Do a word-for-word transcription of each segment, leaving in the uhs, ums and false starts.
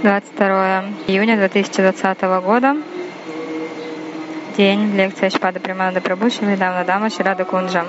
двадцать второе июня две тысячи двадцатого года. День лекции Шпада Примананда Прабhu Шри Дамна Дама Шрада Кунджа.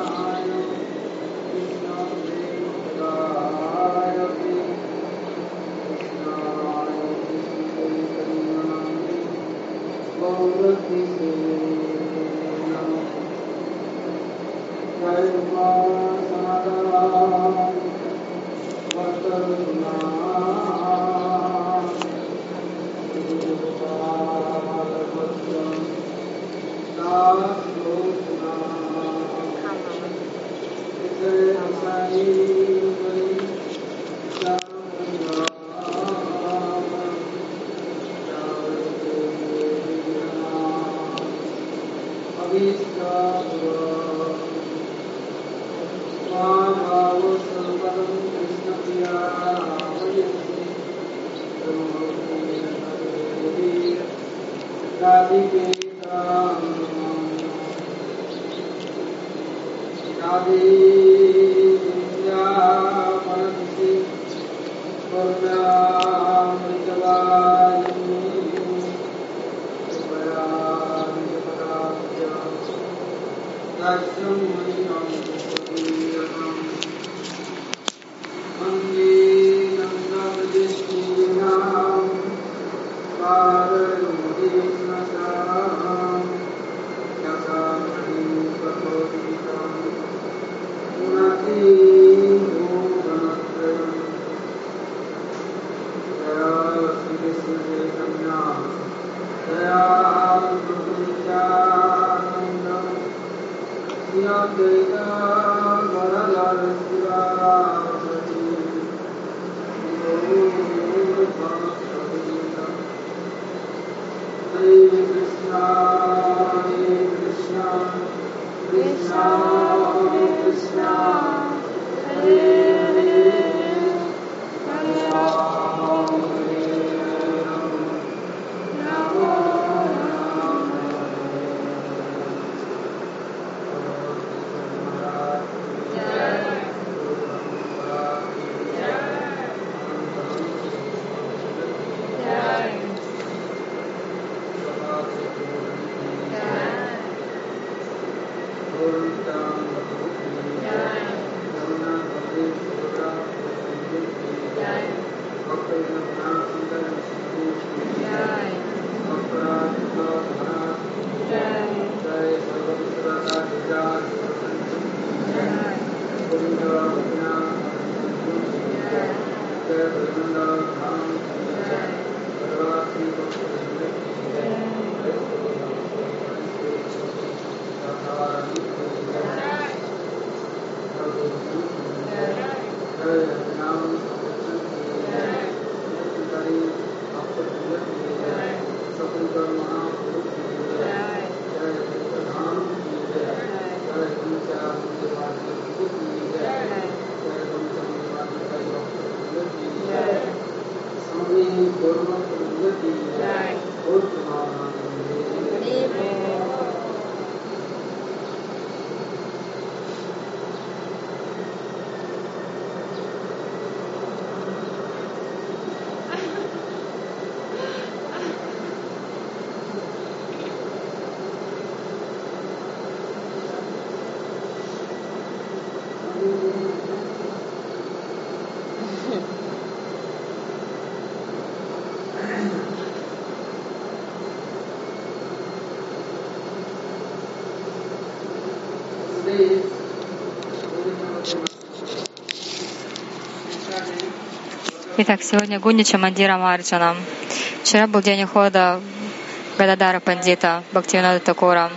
Итак, сегодня Гундича Мандира Марджана. Вчера был день ухода Гададара Пандита Бхактивинода Такура.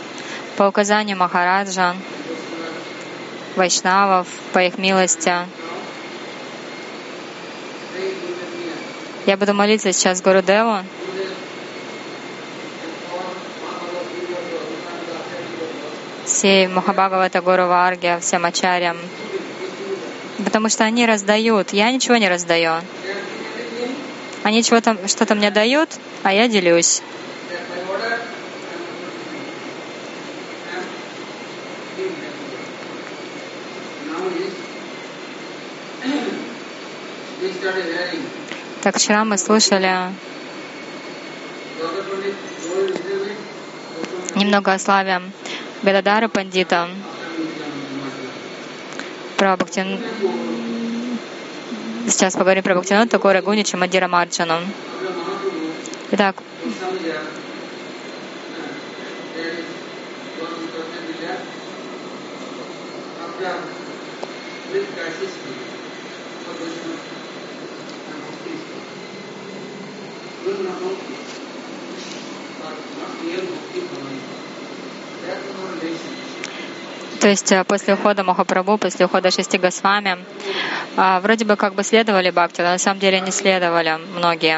По указанию Махараджа, Вайшнавов, по их милости, я буду молиться сейчас Гурудеву, всей Махабхагавата Гуру Варге, всем ачарьям, потому что они раздают, я ничего не раздаю. Они чего-то, что-то мне дают, а я делюсь. Так вчера мы слушали немного о славе Гададара Пандита, про Бхактин... Сейчас поговорим про Бхактивинода Такура, Гунича, Мадира Марджану. Итак, то есть после ухода Махапрабху, после ухода шести Госвами, вроде бы как бы следовали Бхакти, но на самом деле не следовали многие.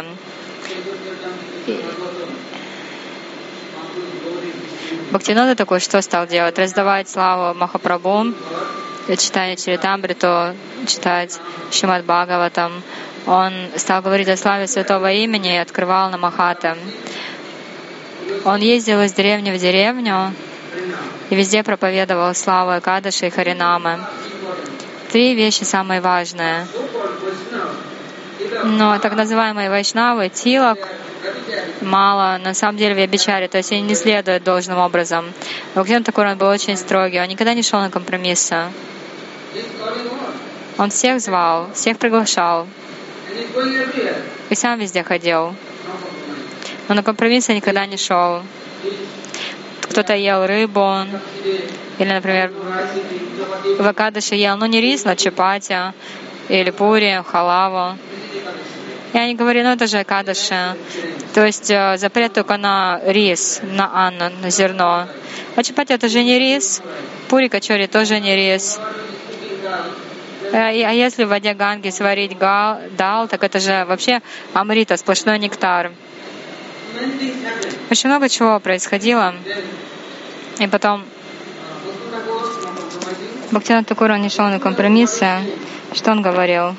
Бхактивинода такой что стал делать? Раздавать славу Махапрабху, читать Чаритамриту, читать Шримад Бхагаватам. Он стал говорить о славе святого имени и открывал намахаты. Он ездил из деревни в деревню и везде проповедовал славу Экадаши и Харинамы. Три вещи самые важные. Но так называемые вайшнавы, тилак, мало, на самом деле вьябичари, то есть они не следуют должным образом. Бхактивинода Такур, он был очень строгий, он никогда не шел на компромиссы. Он всех звал, всех приглашал. И сам везде ходил. Но на компромиссы никогда не шел. Кто-то ел рыбу, или, например, в Экадаши ел, ну не рис, но чапати, или пури, халаву. И они говорили, ну это же Экадаши. То есть запрет только на рис, на анну, на зерно. А чапати это же не рис, пури качори тоже не рис. А если в воде Ганги сварить гал, дал, так это же вообще амрита, сплошной нектар. Очень много чего происходило. И потом Бхактивинода Такур, он не шел на компромиссы. Что он говорил?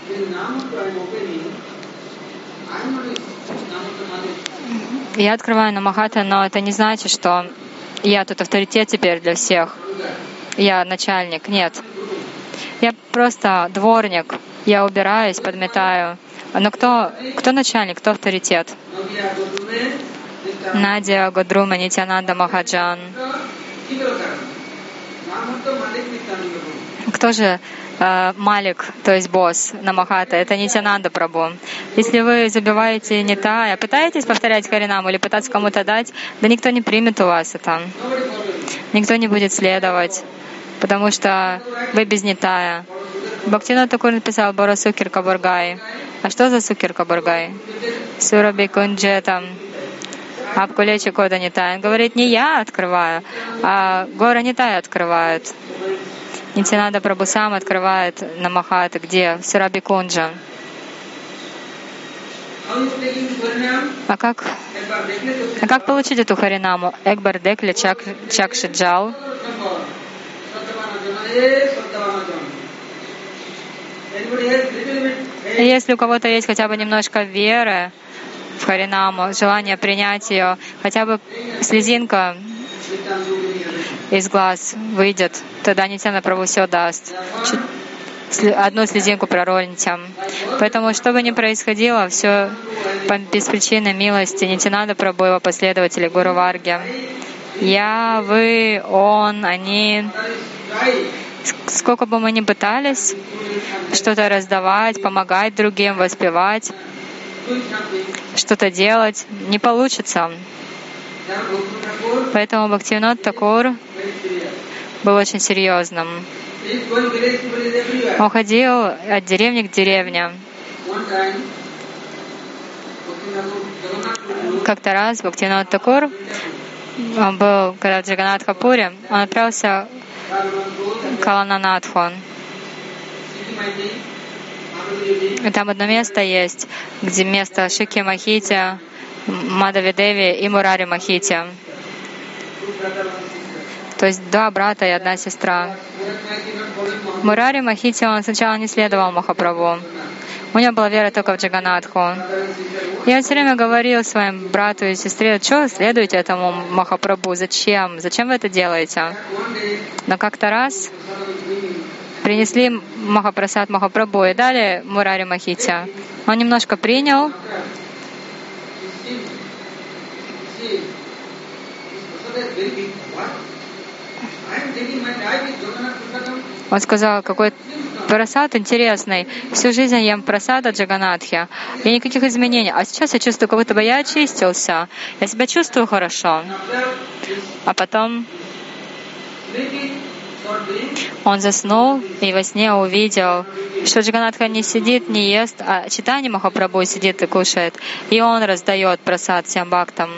Я открываю намахаты, но это не значит, что я тут авторитет теперь для всех. Я начальник. Нет. Я просто дворник. Я убираюсь, подметаю. Но кто, кто начальник, кто авторитет? Надя Годрума, Нитянанда Махаджан. Кто же э, Малик, то есть босс Намахата? Это Нитянанда Прабху. Если вы забиваете нитая, пытаетесь повторять Харинаму или пытаться кому-то дать, да никто не примет у вас это. Никто не будет следовать, потому что вы без нитая. Бхактивинода Такур написал Бора Сукир Кабургай. А что за Сукир Кабургай? Сураби Кунджетам. Апкулечи Кода Нитай. Он говорит, не я открываю, а Гора Нитай открывает. Нитянанда Прабху сам открывает намахаты. Где? В Сураби Кунджа. А как, а как получить эту харинаму? Экбар Декли Чак, Чакшиджал. Если у кого-то есть хотя бы немножко веры в харинаму, желание принять ее, хотя бы слезинка из глаз выйдет, тогда Нитянанда Прабху все даст. Одну слезинку пророните. Поэтому, что бы ни происходило, все без причины милости Нитянанда Прабху, его последователи, Гуру Варги. Я, вы, он, они. Сколько бы мы ни пытались что-то раздавать, помогать другим, воспевать, что-то делать, не получится. Поэтому Бхактивинода Такур был очень серьезным. Он ходил от деревни к деревне. Как-то раз Бхактивинода Такур, он был, когда в Джаганнатхапуре, он отправился к Калананатху. И там одно место есть, где место Шики Махити, Мадхави Деви и Мурари Махити. То есть два брата и одна сестра. Мурари Махити, он сначала не следовал Махапрабху. У него была вера только в Джаганнатху. И он все время говорил своим брату и сестре, что вы следуете этому Махапрабху, зачем? Зачем вы это делаете? Но как-то раз принесли Махапрасад Махапрабху и дали Мурари Махите. Он немножко принял. Он сказал, какой прасад интересный. Всю жизнь я ем прасад от Джаганатхи. И никаких изменений. А сейчас я чувствую, как будто бы я очистился. Я себя чувствую хорошо. А потом он заснул и во сне увидел, что Джаганатха не сидит, не ест, а Чайтанья Махапрабху сидит и кушает. И он раздает прасад всем бхактам.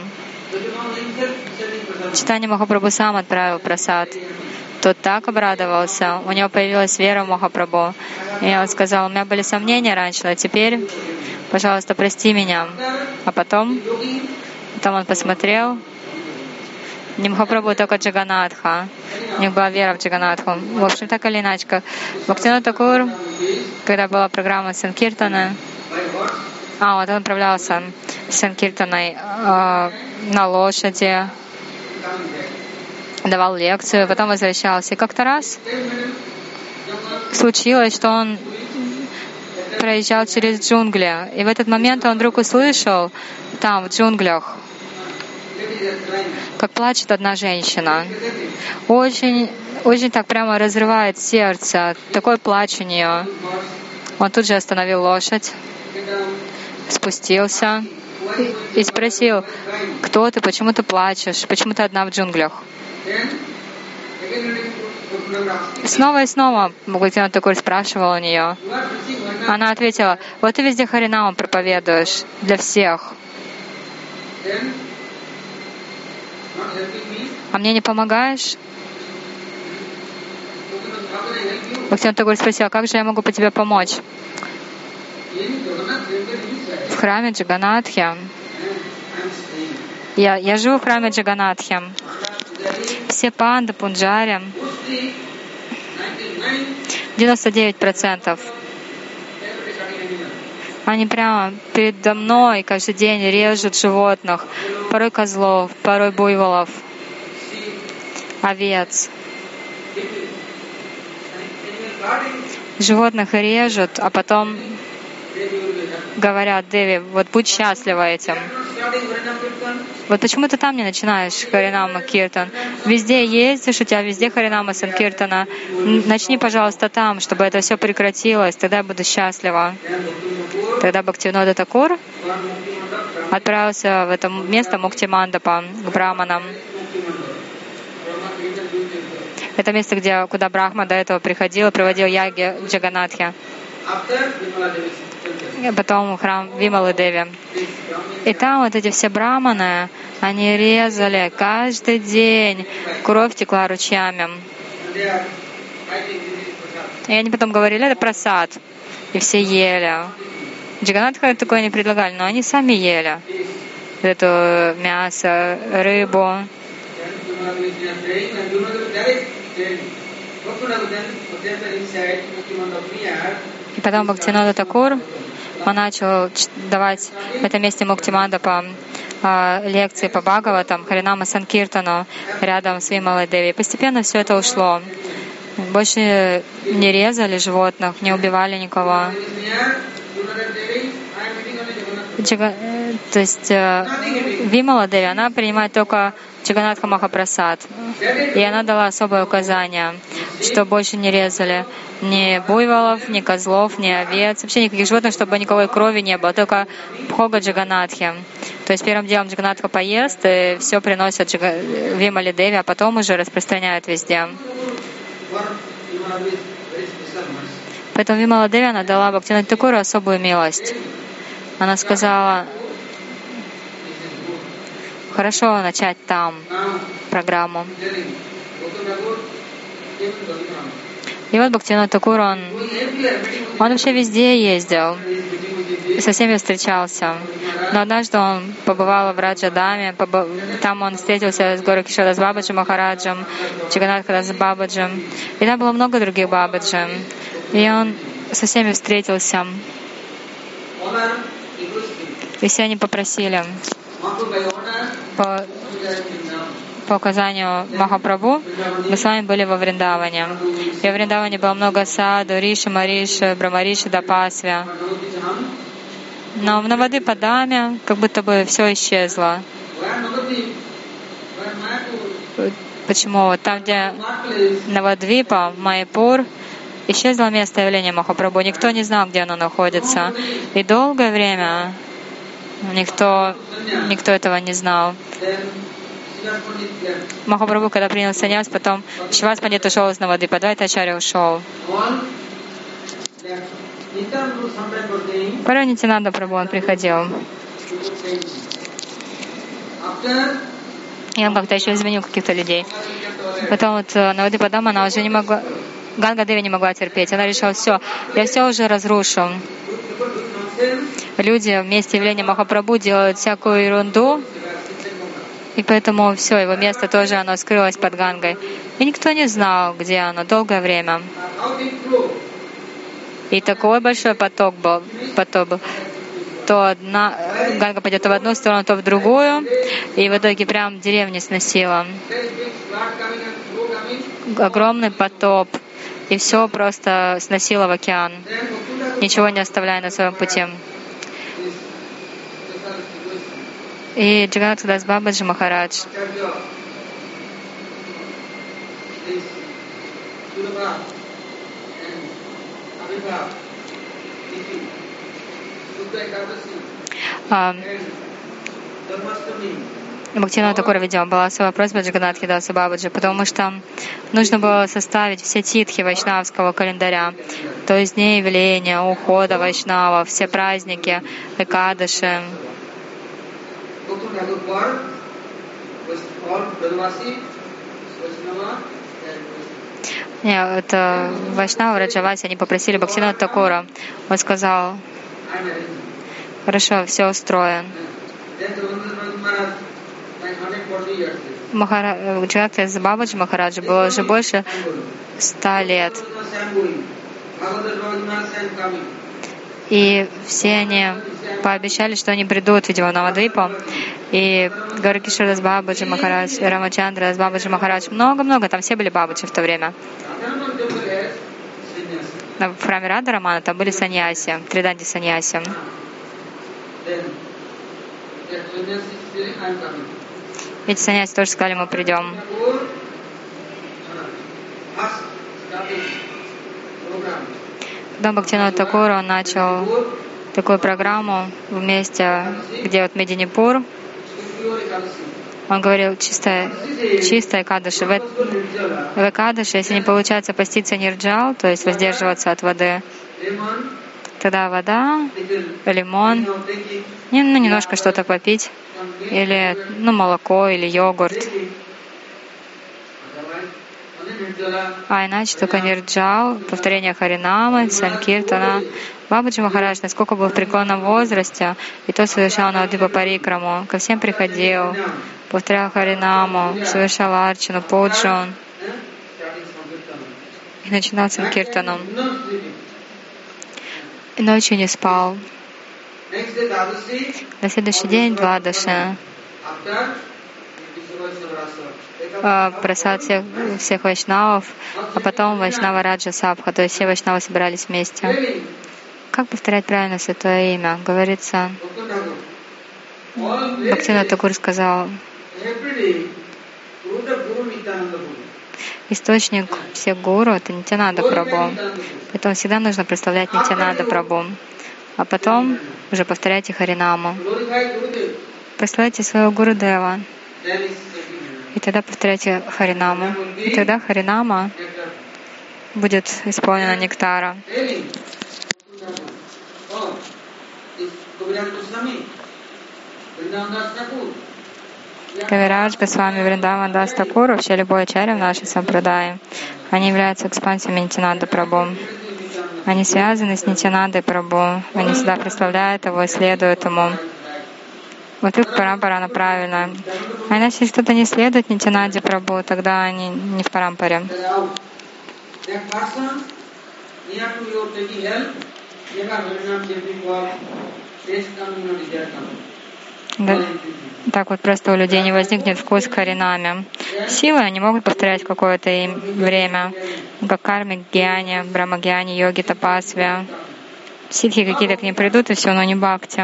Чайтанья Махапрабху сам отправил прасад. Тот так обрадовался, у него появилась вера в Махапрабху. И он сказал, у меня были сомнения раньше, а теперь, пожалуйста, прости меня. А потом, потом он посмотрел, не Махапрабху, только Джаганатха. У них была вера в Джаганатху. В общем, так или иначе, как Бхактивинода Такур, когда была программа Санкиртана, а вот он отправлялся с Санкиртаной э, на лошади, давал лекцию, потом возвращался. И как-то раз случилось, что он проезжал через джунгли. И в этот момент он вдруг услышал там, в джунглях, как плачет одна женщина. Очень, очень так прямо разрывает сердце. Такой плач у нее. Он тут же остановил лошадь, спустился и спросил, кто ты, почему ты плачешь, почему ты одна в джунглях? Снова и снова Бхактивинода Такур спрашивал у нее. Она ответила, вот ты везде Харинаму проповедуешь для всех. А мне не помогаешь? Бхактивинода Такур спросил, а как же я могу по тебе помочь? В храме Джаганатхи. Я, я живу в храме Джаганатхи. Все панды, пунджари, девяносто девять процентов. Они прямо передо мной каждый день режут животных, порой козлов, порой буйволов, овец. Животных режут, а потом говорят, Деви, вот будь счастлива этим. Вот почему ты там не начинаешь Харинама Киртан? Везде ездишь, у тебя везде Харинама Санкиртана. Начни, пожалуйста, там, чтобы это все прекратилось, тогда я буду счастлива. Тогда Бхактивинода Такур отправился в это место Муктимандапа, к браманам. Это место, где, куда Брахма до этого приходил, проводил яги Джаганатхи. И потом храм Вималы Деви. И там вот эти все браманы, они резали каждый день, кровь текла ручьями. И они потом говорили, это прасад. И все ели. Джаганатха такое не предлагали, но они сами ели. Это мясо, рыбу. И потом Бхактивинода Такур, он начал давать в этом месте Муктимандапа лекции по Бхагаватам, Харинама Санкиртану рядом с Вималой Деви. Постепенно все это ушло. Больше не резали животных, не убивали никого. Джага... То есть Вимала Деви, она принимает только Джаганатха Махапрасад. И она дала особое указание, что больше не резали ни буйволов, ни козлов, ни овец, вообще никаких животных, чтобы никакой крови не было, только Бхога Джаганатхи. То есть первым делом Джаганатха поест, и все приносят Джага... Вимале Деви, а потом уже распространяют везде. Поэтому Вимала Деви, она дала Бхактивинода Такуру особую милость. Она сказала, хорошо начать там программу. И вот Бхактивинода Такур, он, он вообще везде ездил, со всеми встречался. Но однажды он побывал в Раджадаме, побыв... там он встретился с Горакишора Бабаджи Махараджем, Джаганатха Бабаджем, и там было много других Бабаджи. И он со всеми встретился. И все они попросили по по указанию Махапрабху, мы с вами были во Вриндаване. И во Вриндаване было много саду, Риши, Мариши, Брамариши, Дапасви. Но в Навадвипадаме как будто бы все исчезло. Почему? Вот там, где Навадвипа, Майяпур, исчезло место явления Махапрабху. Никто не знал, где оно находится. И долгое время никто, никто этого не знал. Махапрабху, когда принял саньяс, потом Шривас Пандит ушел из Навадвипа, Адвайтачарья ушел. Порой Нитянанда Прабху он приходил. И он как-то еще изменил каких-то людей. Потом вот Навадвипадама, она уже не могла, Ганга Деви не могла терпеть. Она решила, все, я все уже разрушу. Люди в месте явления Махапрабху делают всякую ерунду, и поэтому все, его место тоже оно скрылось под Гангой. И никто не знал, где оно долгое время. И такой большой поток был, поток был. То одна Ганга пойдет то в одну сторону, то в другую, и в итоге прям деревни сносила. Огромный потоп, и все просто сносило в океан, ничего не оставляя на своем пути. И Джаганнатха Дас Бабаджи Махарадж а, Бхактивинода Тхакура, видимо, была особая просьба Джаганнатхи Даса Бабаджи, потому что нужно было составить все титхи вайшнавского календаря, то есть дни явления, ухода вайшнава, все праздники, экадаши. Нет, это Вайшнава Раджаваси, они попросили Бхактивинода Тхакура. Он сказал, хорошо, все устроен. Джаганнатха Дас Бабаджи Махараджа было уже больше ста лет. И все они пообещали, что они придут, видимо, в Навадвипу. И Гауракишор Дас Бабаджи Махарадж, Рамачандра Дас Бабаджи Махарадж, много-много, там все были бабаджи в то время. В храме Рада Рамана там были саньяси, триданди саньяси. Эти саньяси тоже сказали, мы придем. Потом Бхактивинода Тхакур, он начал такую программу в месте, где вот Мединипур. Он говорил, чистая, чистая экадаши. В, в экадаши, если не получается поститься нирджал, то есть воздерживаться от воды, тогда вода, лимон, ну, немножко что-то попить, или ну, молоко, или йогурт. А иначе только нирджал, повторение Харинамы, Санкиртана. Бабаджи Махарадж, насколько был в преклонном возрасте, и то совершал Навадвипа Парикраму, ко всем приходил, повторял Харинаму, совершал Арчану, Пуджун и начинал Санкиртану. И ночью не спал. На следующий день Двадаши. Просад всех, всех вайшнавов, а потом Вайшнава Раджа Сабха, то есть все вайшнавы собирались вместе. Как повторять правильно святое имя? Говорится, Бхактивинода Тхакур сказал, источник всех гуру — это Нитянанда Прабху. Поэтому всегда нужно прославлять Нитянанда Прабху. А потом уже повторяйте Харинаму. Прославляйте своего Гурудева. И тогда повторяйте Харинаму. И тогда Харинама будет исполнена нектара. Кавирадж Госвами Вриндаван Дас Тхакур, вообще любой ачарья в нашей сампрадае, они являются экспансиями Нитянанда Прабху. Они связаны с Нитянандой Прабху. Они всегда прославляют его и следуют ему. Вот их парампара, она правильная. А иначе, если кто-то не следует Нитянанде Прабху, тогда они не в парампаре. Да. Так вот просто у людей не возникнет вкус к Харинаме. силы, они могут повторять какое-то им время, как кармик, гьяни, брахмагьяни, йоги, тапасви. Ситхи какие-то к ним придут, и все, но не бхакти.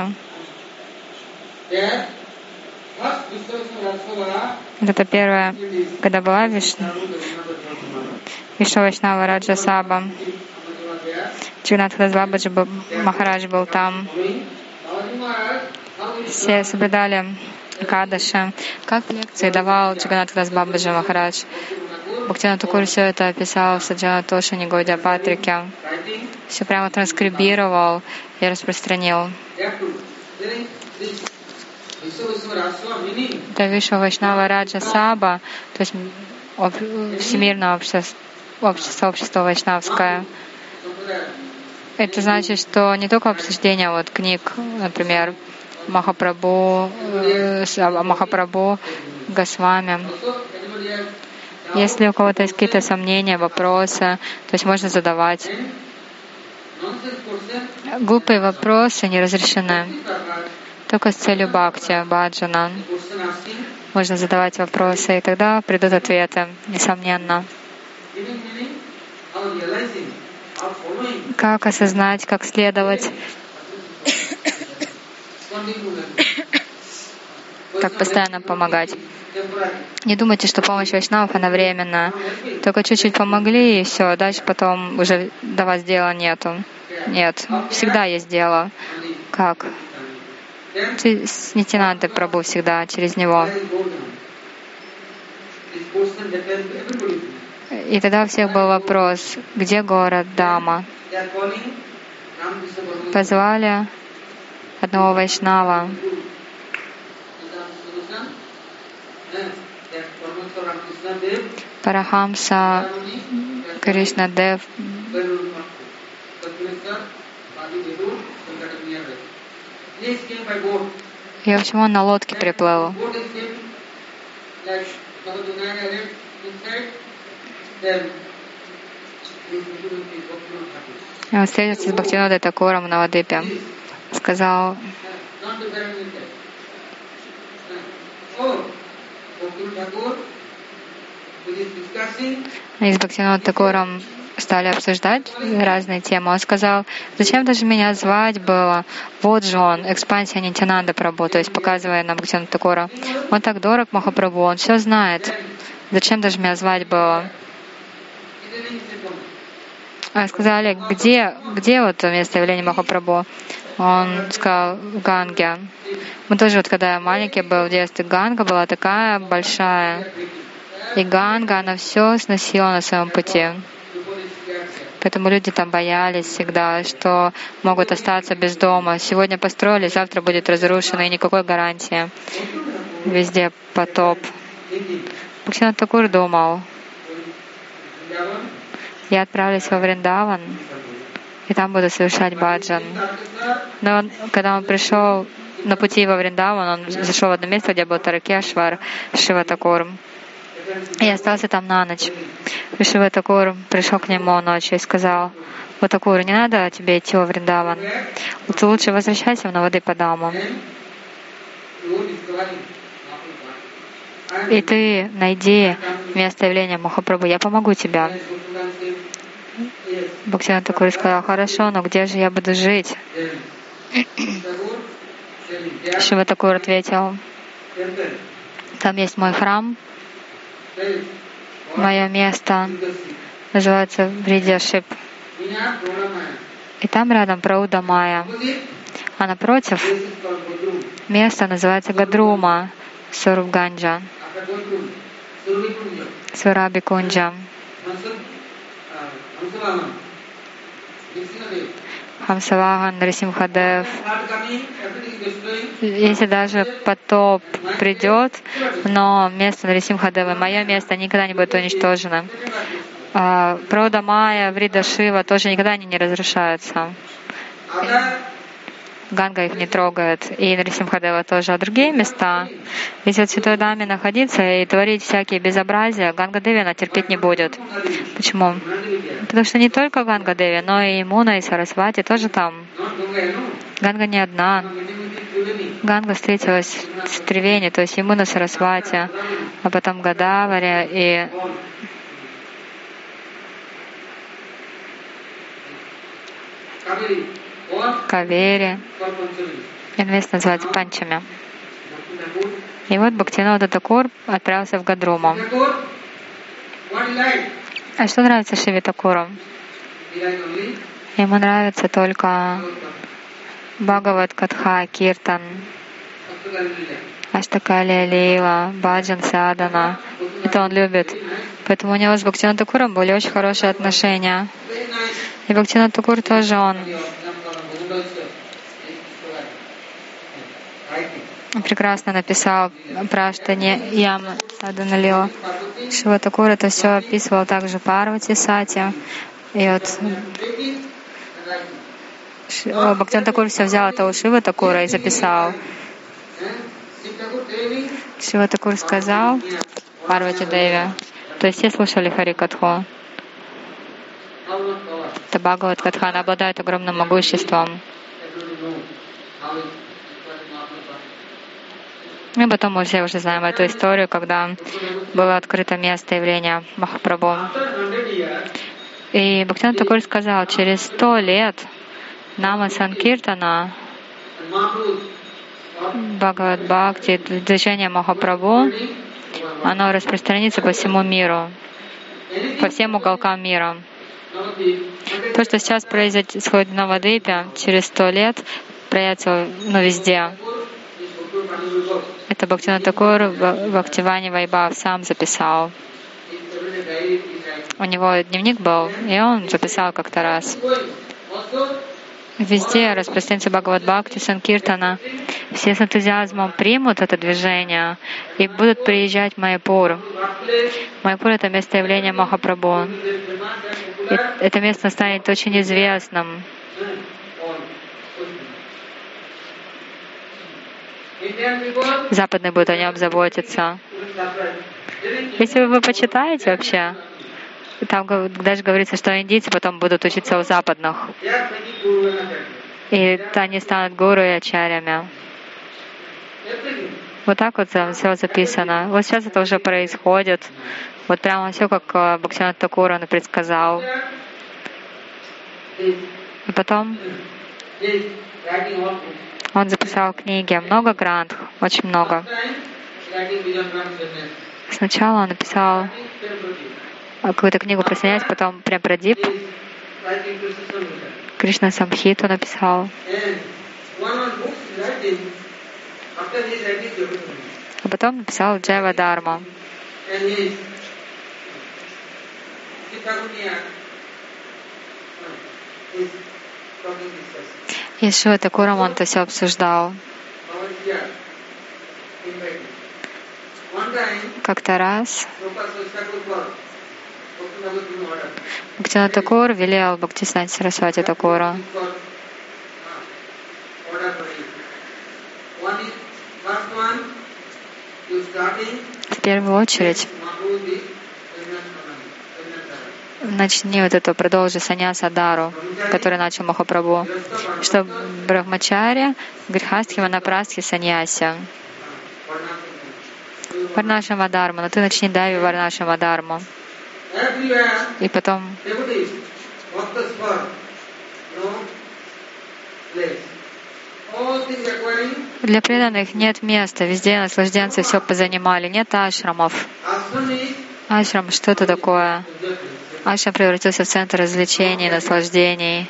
Это первое, когда была Вишну, Вишну Вайшнава Раджа Саба. Джаганнатх Дас Бабаджи Махарадж был там. Все соблюдали Экадаши. Как лекции давал Джаганнатх Дас Бабаджи Махарадж. Бхактивинода Тхакур все это описал в Саджана Тошани Гаудия Патрике. Все прямо транскрибировал и распространил. Это Вишну Вайшнава Раджа Саба, то есть всемирное общество, общество, общество вайшнавское. Это значит, что не только обсуждение вот книг, например, Махапрабху, э, Махапрабху, Госвами. Если у кого-то есть какие-то сомнения, вопросы, то есть можно задавать. Глупые вопросы не разрешены. Только с целью бхакти, баджана. Можно задавать вопросы, и тогда придут ответы, несомненно. Как осознать, как следовать, как постоянно помогать. Не думайте, что помощь вайшнавов, она временная. Только чуть-чуть помогли, и все, дальше потом уже до вас дела нету. Нет, всегда есть дело. Как? С Нитьянандой Прабху всегда, через него. И тогда у всех был вопрос, где город Дама? Позвали одного вайшнава. Парахамса Кришнадев. И в общем он на лодке приплыл. И он встретился с Бхактивинодой Тхакуром в Навадвипе. Сказал, и с Бхактивинодой Тхакуром стали обсуждать разные темы. Он сказал, зачем даже меня звать было? Вот же он, экспансия Нитьянанды Прабху, то есть показывая нам Бхактивинода Тхакура. Он так дорог Махапрабху, он все знает. Зачем даже меня звать было? А сказали, где, где вот место явления Махапрабху? Он сказал, в Ганге. Мы тоже, вот когда я маленький был в детстве, Ганга была такая большая. И Ганга, она все сносила на своем пути. Поэтому люди там боялись всегда, что могут остаться без дома. Сегодня построили, завтра будет разрушено, и никакой гарантии. Везде потоп. Бхактивинода Тхакур думал, я отправлюсь во Вриндаван, и там буду совершать баджан. Но он, когда он пришел на пути во Вриндаван, он зашел в одно место, где был Таракешвар, Шива Тхакур, и остался там на ночь. И Шива Тхакур пришел к нему ночью и сказал, вот Тхакур, не надо тебе идти во Вриндаван, ты лучше возвращайся в Навадвипа-Даму. И ты найди место явления Махапрабху, я помогу тебе. Бхактивинода Тхакур сказал, хорошо, но где же я буду жить? Шива Тхакур ответил, там есть мой храм, мое место называется Вридьяшип. И там рядом Прауда Майя. А напротив место называется Гадрума, Сурабганджа, Сурабикунджа. Хамсавахан, Нарисимхадев. Если даже потоп придет, но место Нарисимхадева, мое место никогда не будет уничтожено. Прауда Майя, Врида Шива тоже никогда они не разрушаются. Ганга их не трогает, и Нарисимхадева тоже. А другие места, если в Святой Даме находиться и творить всякие безобразия, Ганга Деви она терпеть не будет. Почему? Потому что не только Ганга Деви, но и Муна, и Сарасвати тоже там. Ганга не одна. Ганга встретилась с Тривени, то есть Ямуна, Сарасвати, а потом Гадавари и Кавери. Это место называется Панчами. И вот Бхактивинода Такур отправился в Гадруму. А что нравится Шиве Такуру? Ему нравится только Бхагават Катха, Киртан, Аштакалия Лила, Баджан Садана. Это он любит. Поэтому у него с Бхактивинодом Такуром были очень хорошие отношения. И Бхактивинод Такур тоже он прекрасно написал про Аштане Яма Садана Лила. Шива Такур это все описывал также Парвати Сати. И вот Бхактивинод Такур все взял это у Шивы Такура и записал. Шива Такур сказал Парвати Деви. То есть все слушали Хари Катху. Это Бхагават Катха, она обладает огромным могуществом. И потом мы все уже знаем эту историю, когда было открыто место явления Махапрабху. И Бхактивинод Такур сказал, через сто лет Нама Санкиртана, Бхагават Бхакти, движение Махапрабху, оно распространится по всему миру, по всем уголкам мира. То, что сейчас происходит в Навадвипе, через сто лет проявится ну, везде. Это Бхактивинод Такур в Бхактивани Вайбхав сам записал. У него дневник был, и он записал как-то раз. Везде распространится Бхагават Бхакти, Санкиртана. Все с энтузиазмом примут это движение и будут приезжать в Майяпур. Майяпур — это место явления Махапрабху. И это место станет очень известным. Западные будут о нем заботиться. Если вы почитаете вообще, там даже говорится, что индийцы потом будут учиться у западных. И они станут гуру и ачарьями. Вот так вот там все записано. Вот сейчас это уже происходит. Вот прямо все, как Бхактивинод Такур он предсказал. И потом он записал книги, много грантов, очень много. Сначала он написал какую-то книгу про саньяси, потом прям про Дип, Кришна Самхиту написал. А потом написал Джайва Дharma. И с Шивой Такуром он это все обсуждал. Как-то раз Бхактивинод Такур велел Бхактисиданте Сарасвати Такуру в первую очередь начни вот это, продолжи саньяса Дару, который начал Махапрабху, что Брахмачарья, Грихастхи, Ванапрастхи, саньяси. Варнашама Дharma, но ты начни Дави Варнашама Дharma. И потом для преданных нет места, везде наслажденцы все позанимали, нет ашрамов. Ашрам, что это такое? Ашрам превратился в центр развлечений, наслаждений.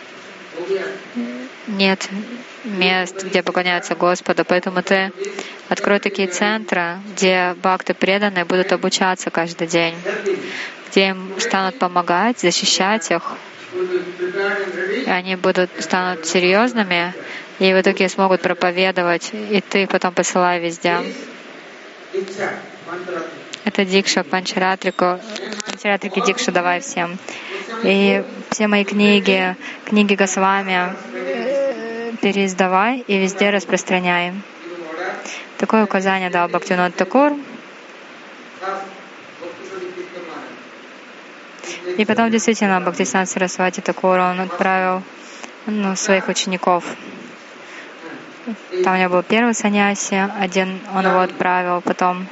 Нет мест, где поклоняются Господу, поэтому ты открой такие центры, где бхакты преданные будут обучаться каждый день, где им станут помогать, защищать их, и они будут станут серьезными, и в итоге смогут проповедовать, и ты их потом посылай везде. Это дикша, панчаратрику, панчаратрики дикшу давай всем. И все мои книги, книги Госвами переиздавай и везде распространяй. Такое указание дал Бхактивинод Такур. И потом действительно Бхактисиданта Сарасвати Такур он отправил ну, своих учеников. там у него был первый саньяси, один он его отправил, потом...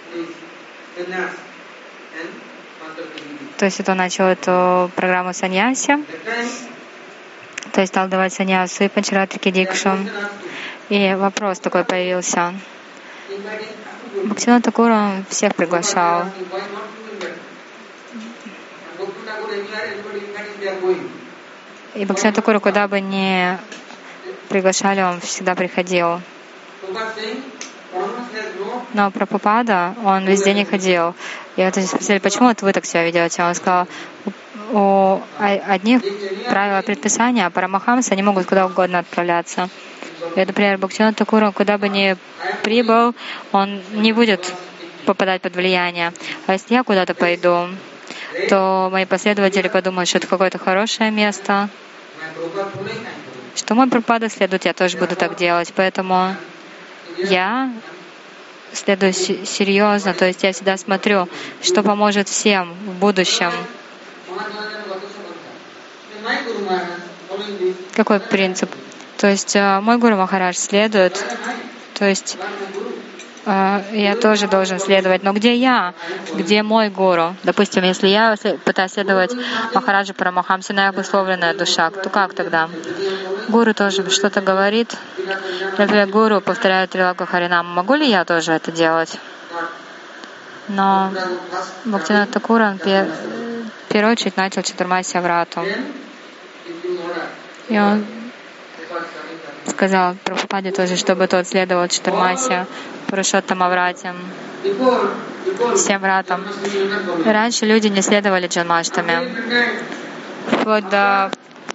То есть это он начал эту программу саньяси, то есть стал давать саньясу и панчаратрики дикшу. И вопрос такой появился. Бхактивинода Тхакур он всех приглашал. И Бхактивинода Тхакур, куда бы ни приглашали, он всегда приходил. Но Прабхупада, он везде не ходил. И вот они спросили, почему вот вы так себя ведете? Он сказал, у одних правила предписания, а парамахамсы, они могут куда угодно отправляться. И, например, Бхактивинода Тхакур, куда бы ни прибыл, он не будет попадать под влияние. А если я куда-то пойду, то мои последователи подумают, что это какое-то хорошее место, что мой Прабхупада следует, я тоже буду так делать. Поэтому я следую серьезно, то есть я всегда смотрю, что поможет всем в будущем. Какой принцип? То есть мой Гуру Махарадж следует, то есть я тоже должен следовать. Но где я? Где мой Гуру? Допустим, если я пытаюсь следовать Махараджу Парамахамсе, но я обусловленная душа, то как тогда? Гуру тоже что-то говорит. Например, Гуру повторяет Трилоку Харинаму. Могу ли я тоже это делать? Но Бхактивинода Тхакур, он в первую очередь начал Чатурмасья Врату. И он сказал Прабхупаде тоже, чтобы тот следовал Чатурмасья Пурушоттама Врате, всем вратам. Раньше люди не следовали Джанмаштами. Вплоть до,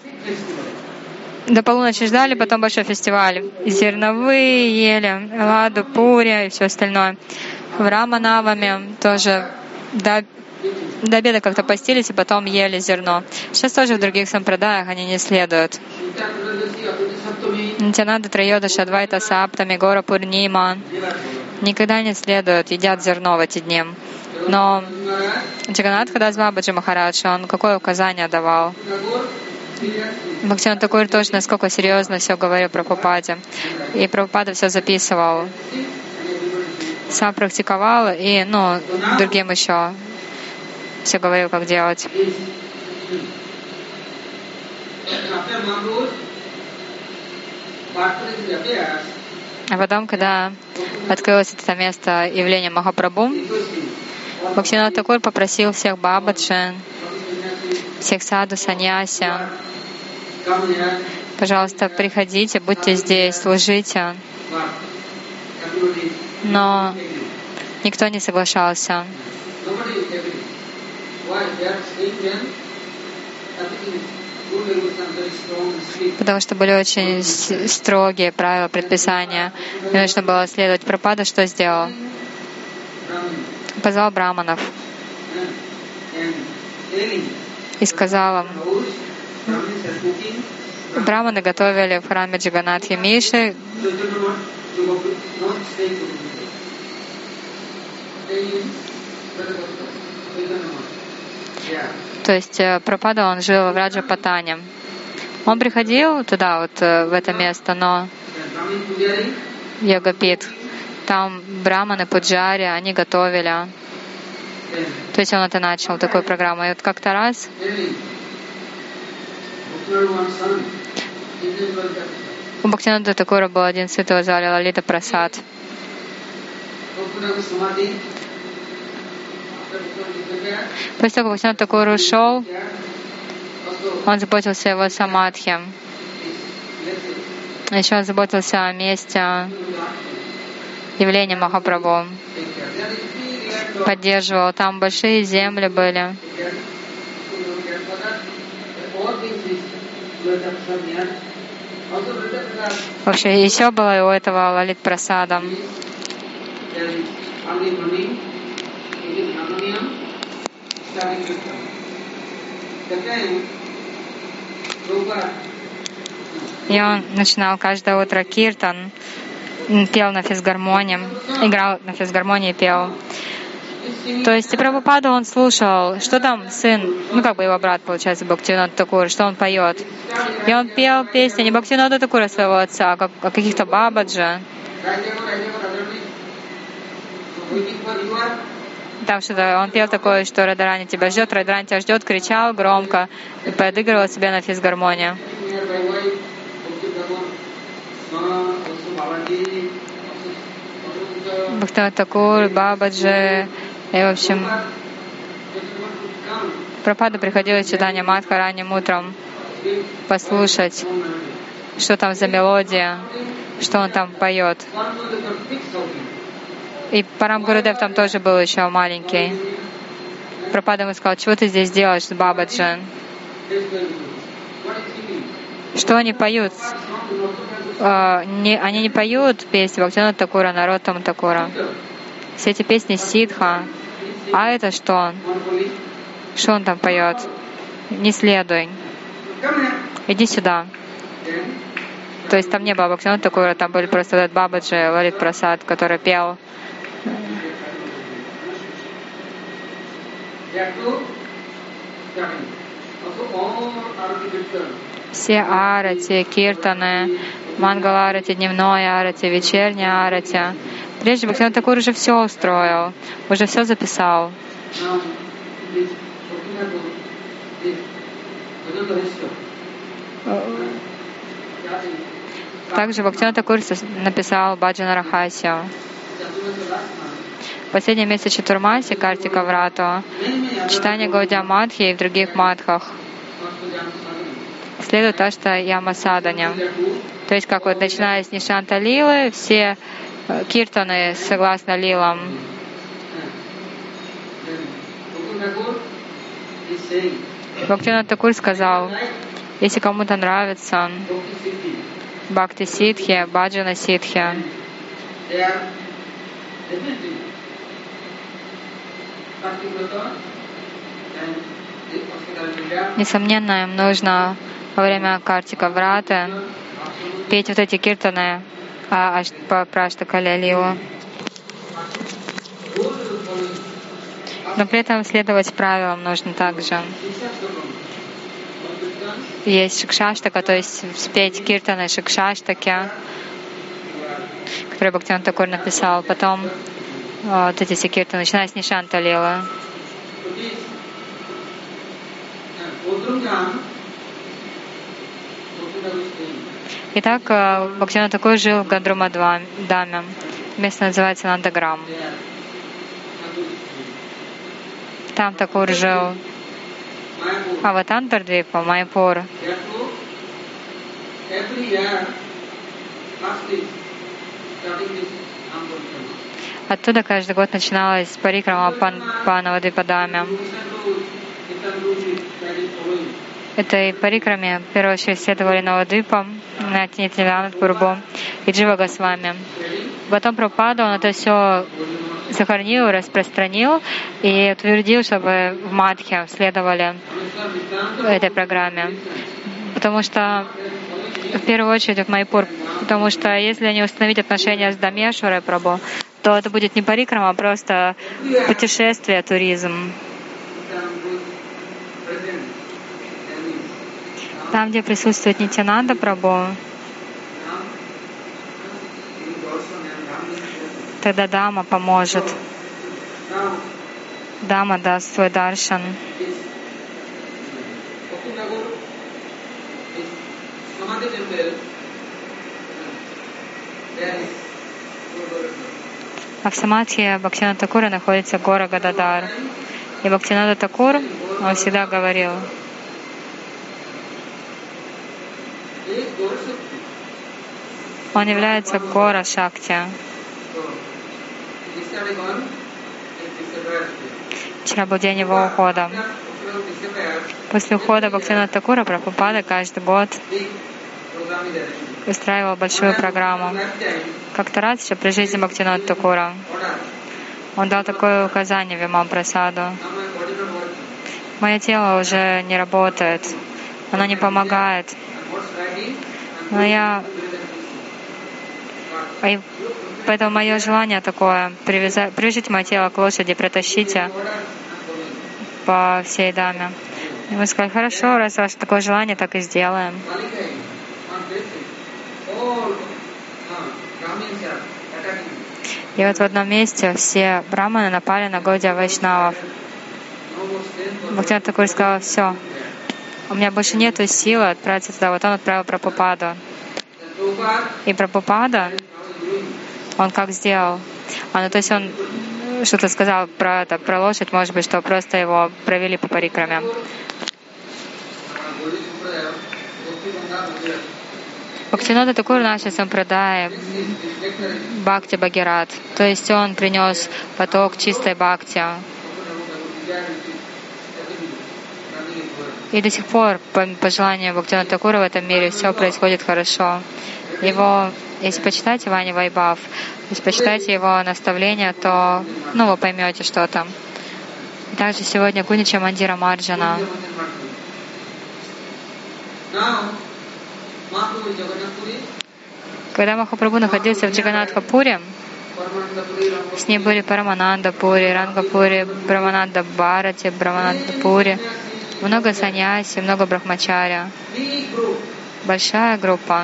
до полуночи ждали, потом большой фестиваль. Зерновые ели, ладу, пури и все остальное. В Раманавами тоже до, до обеда как-то постились и потом ели зерно. Сейчас тоже в других сампрадаях они не следуют. Нитянанда Трайодаша, Адвайта Саптами, Гора Пурнима никогда не следуют, едят зерно в эти дни. Но Джаганнатха Дас Бабаджи Махарадж, он какое указание давал? Бхактивинода Тхакур тоже насколько серьезно все говорил про Прабхупаде. И Прабхупада все записывал. Сам практиковал и, ну, другим еще все говорил, как делать. А потом, когда открылось это место явления Махапрабху, Бхактивинода Тхакур попросил всех бабаджи, всех саду, саньяси, пожалуйста, приходите, будьте здесь, служите. Но никто не соглашался. Потому что были очень строгие правила, предписания. И нужно было следовать. Прабхупада что сделал? Позвал браманов и сказал им, браманы готовили в храме Джаганнатхи Миши То есть Прабхупада, он жил в Раджапатане. Он приходил туда, вот в это место, но Йогапит, там браманы, пуджари, они готовили. То есть он это начал, такую программу. И вот как-то раз у Бхактивинода Тхакура был один сын, его звали Лалита Прасад. После того, как Бхактивинода Тхакур ушел, он заботился о его самадхи. Еще он заботился о месте явления Махапрабху. Поддерживал. Там большие земли были. Вообще, еще было и у этого Лалит Прасада. И он начинал каждое утро киртан, пел на физгармонии, играл на физгармонии и пел. То есть и Прабхупада, он слушал, что там сын, ну как бы его брат, получается, Бхактивинода Такур, что он поет. И он пел песни не Бхактивинода Такура, своего отца, а как, а каких-то Бабаджи. Там что-то он пел такое, что Радарани тебя ждет, Радарани тебя ждет, кричал громко и подыгрывал себе на физгармонии. Бхактивинода Такур, Бабаджи, и в общем Прабхупаде приходилось читание Мадха ранним утром послушать, что там за мелодия, что он там поет. И Парам Гурудев там тоже был еще маленький. Прабхупада ему сказал: чего ты здесь делаешь с Бабаджи? Что они поют? Uh, не, они не поют песни Бхактивинода Такура, Нароттама Такура. Все эти песни ситха. А это что? Что он там поет? Не следуй. Иди сюда. То есть там не было Бхактивинода Такура, там были просто этот Бабаджи, Лалит Прасад, который пел. Все арати, киртаны, мангала арати, дневной арати, вечерний арати. Прежде Бхактивинода Такур уже все устроил, уже все записал. Также Бхактивинода Такур написал Баджана Рахасию. В последнем месяце Чатурмаси, Картика Врату, читание Гаудия Мадхи и в других мадхах следует Ашта Яма Садане. То есть, как вот начиная с Нишанта Лилы, все киртаны согласно лилам. Бхактивинода Такур сказал: если кому-то нравится Бхакти Ситхи, Баджана Ситхи, несомненно, им нужно во время Картика Враты петь вот эти киртаны а, по Праштакале Лилу. Но при этом следовать правилам нужно также. Есть Шикшаштака, то есть спеть киртаны Шикшаштаки, которые Бхактивинода Такур написал. Потом вот эти все киртаны, начиная с Нишанта Лилы. Итак, Бхактивинода Такур жил в Гадрумадаме. Место называется Нандаграм. Там Такур жил. А вот Антардвипа, Майпур. Оттуда каждый год начиналась парикрама по Навадвипадаме. Этой парикраме в первую очередь следовали Навадвипам, Нитянананда-Прабху и Джива Госвами. Потом Прабхупада, он это все сохранил, распространил и утвердил, чтобы в Мадхе следовали этой программе. Потому что в первую очередь в Майпур, потому что если не установить отношения с Дамешварой Прабху, то это будет не парикрама, а просто путешествие, туризм. Там, где присутствует Нитянанда Прабху, тогда Дама поможет. Дама даст свой даршан. А в Самадхи Бхактивинода Такура находится гора Гададар. И Бхактивинода Такур, он всегда говорил: он является гора Шакти. Вчера был день его ухода. После ухода Бхактивинода Такура Прабхупада каждый год устраивал большую программу. Как-то раз еще при жизни Бхактивинода Такура он дал такое указание Вимам Прасаду: мое тело уже не работает, оно не помогает, но я И поэтому мое желание такое, привязать, привяжите мое тело к лошади, протащите по всей даме. И мы сказали, хорошо, раз ваше такое желание, так и сделаем. И вот в одном месте все браманы напали на Гаудия Вайшнавов. Бхактивинода Тхакур сказал, все, у меня больше нету силы отправиться туда. Вот он отправил Прабхупаду. И Прабхупада, он как сделал? А, ну, то есть он что-то сказал про это, про лошадь, может быть, что просто его провели по парикраме. Бхактивинода Тхакур начал сампрадай Бхакти Бхагират. То есть он принес поток чистой бхакти. И до сих пор, по, по желанию Бхактивинода Тхакура, в этом мире все происходит хорошо. Его, если почитаете Вани Вайбхав, если почитаете его наставления, то ну, вы поймете что-то. Также сегодня Гундича Мандира Марджана. Когда Махапрабху находился в Джаганатха-пуре, с ним были Парамананда Пури, Ранга Пури, Брамананда Бхарати, Брамананда Пури, много саньяси, много брахмачаря, большая группа.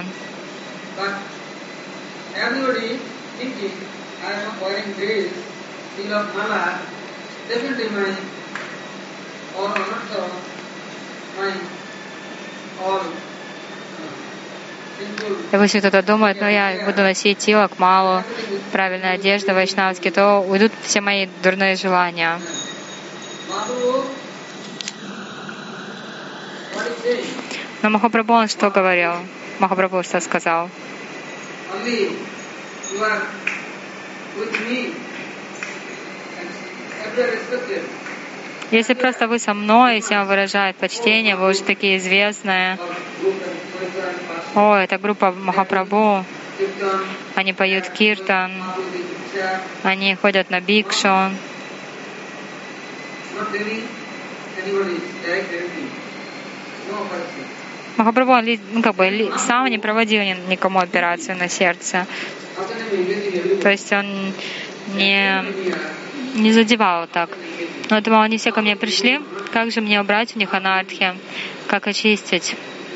И если кто-то думает, ну я буду носить тилак, малу, правильная одежда, вайшнавский, то уйдут все мои дурные желания. Но Махапрабху он что говорил? Махапрабху что сказал? Если просто вы со мной, и всем выражают почтение, вы уже такие известные. О, это группа Махапрабху. Они поют киртан, они ходят на бикшу. Махапрабху, ну, как бы, сам не проводил никому операцию на сердце. То есть он не, не задевал так. Но я думала, они все ко мне пришли, как же мне убрать у них анархи, как очистить.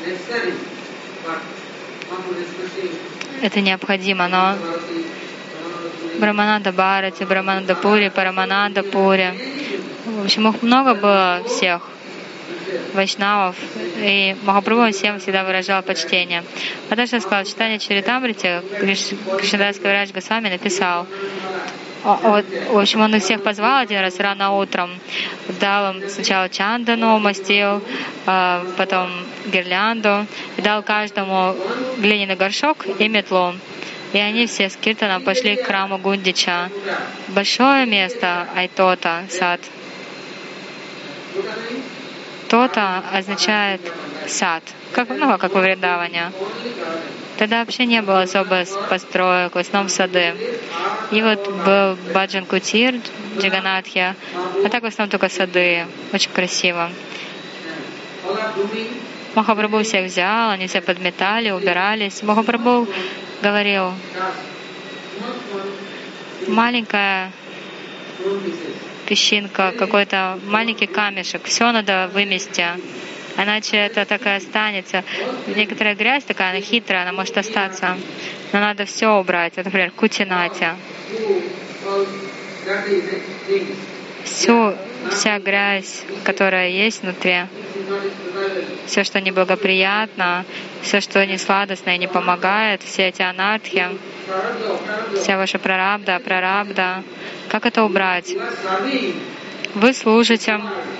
Это необходимо, но Брамананда Бхарати, Брамананда Пури, Парамананда Пури. В общем, их много было всех вайшнавов, и Махапрабху всем всегда выражал почтение. А дальше он сказал, в читании Чаритамрити Кришнадас Кавирадж Госвами написал, вот, в общем, он их всех позвал один раз рано утром, дал им сначала чандану, мастил, потом гирлянду, и дал каждому глиняный горшок и метлу. И они все с киртаном пошли к храму Гундича. Большое место Айтота, сад. Тота означает сад, как, ну, как во Вриндаване. Тогда вообще не было особо построек, в основном сады. И вот был Баджан Кутир, Джаганатхи, а так в основном только сады. Очень красиво. Махапрабху всех взял, они все подметали, убирались. Махапрабху говорил, маленькая песчинка, какой-то маленький камешек, все надо вымести, иначе это так и останется. Некоторая грязь такая, она хитрая, она может остаться, но надо все убрать. Вот, например, кутинати. Всю, вся грязь, которая есть внутри, все, что неблагоприятно, все, что не сладостно и не помогает, все эти анархи, вся ваша прарабда, прарабда, как это убрать? Вы служите,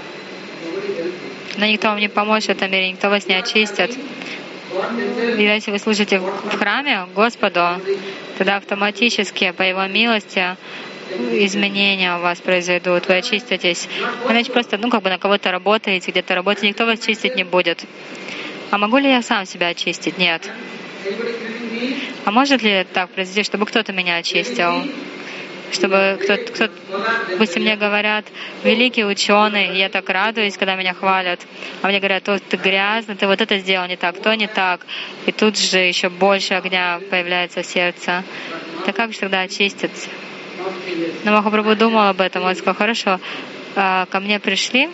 но никто вам не поможет в этом мире, никто вас не очистит. И если вы служите в храме Господу, тогда автоматически, по Его милости, изменения у вас произойдут, вы очиститесь. Иначе просто, ну, как бы на кого-то работаете, где-то работаете, никто вас чистить не будет. А могу ли я сам себя очистить? Нет. А может ли так произойти, чтобы кто-то меня очистил? чтобы кто-то, кто, пусть мне говорят, великий ученый, я так радуюсь, когда меня хвалят, а мне говорят, о, ты грязный, ты вот это сделал не так, то не так, и тут же еще больше огня появляется в сердце. Так как же тогда очиститься? Но Махапрабху думал об этом, он сказал, хорошо, ко мне пришли.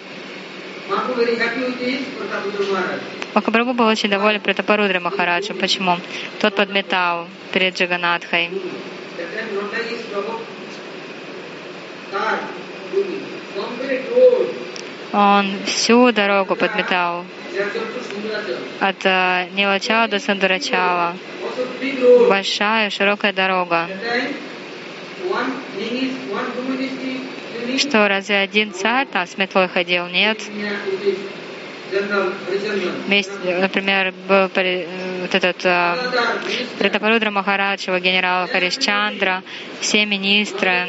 Махапрабху был очень доволен Пратапарудра Махараджем. Почему? Тот подметал перед Джаганатхой. Он всю дорогу подметал. От Нилачала до Сундурачала. Большая, широкая дорога. Что, разве один царь там с метлой ходил? Нет. Вместе, например, был вот этот Пратапарудра Махарадж, его генерал Харишчандра, все министры.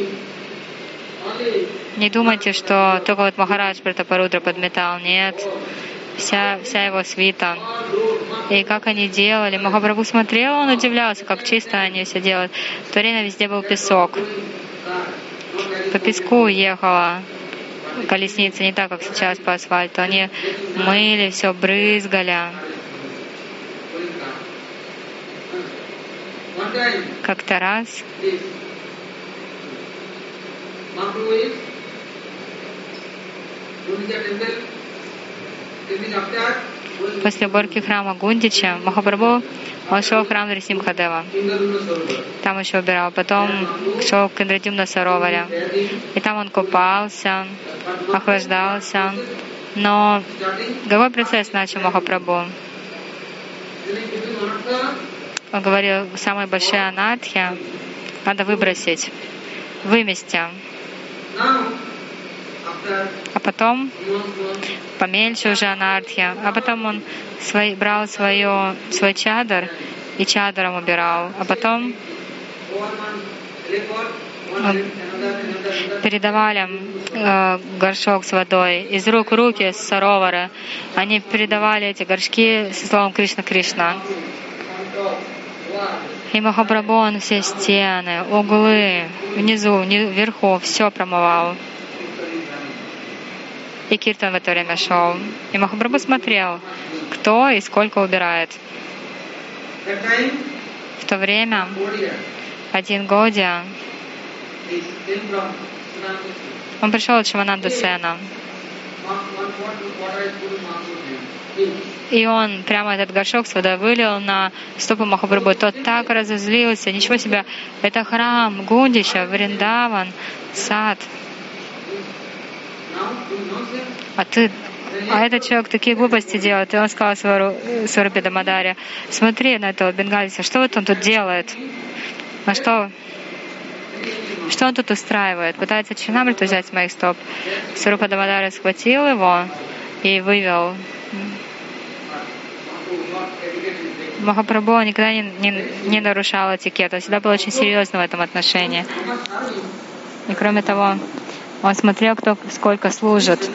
Не думайте, что только вот Махарадж Пратапарудра подметал. Нет. Вся, вся его свита. И как они делали. Махапрабху смотрел, он удивлялся, как чисто они все делают. В то время везде был песок. По песку ехала колесница, не так, как сейчас по асфальту. Они мыли, все брызгали. Как-то раз после уборки храма Гундича Махапрабху он шел в храм Нрисимхадева. Там еще убирал. Потом шел к Индрадюмна Сароваре. И там он купался, охлаждался. Но какой процесс начал Махапрабху? Он говорил, самые большие анархи надо выбросить, вымести. А потом поменьше уже анархия. А потом он свой, брал свое, свой чадр и чадром убирал. А потом передавали э, горшок с водой из рук в руки с Саровара. Они передавали эти горшки со словом Кришна Кришна. И Махапрабху он все стены, углы, внизу, вверху, все промывал. И Киртан в это время шел. И Махапрабху смотрел, кто и сколько убирает. В то время один Годия, он пришел от Шивананда Сена. И он прямо этот горшок с водой вылил на стопы Махапрабху. Тот так разозлился. Ничего себе, это храм Гундича, Вриндаван, сад. А ты, а этот человек такие глупости делает. И он сказал Сварупе Дамадаре, смотри на этого бенгальца, что вот он тут делает? А что? Что он тут устраивает? Пытается Чарнамриту взять с моих стоп. Сварупа Дамадаре схватил его и вывел. Махапрабху никогда не, не, не нарушал этикет. Он всегда был очень серьезным в этом отношении. И кроме того, он смотрел, кто сколько служит.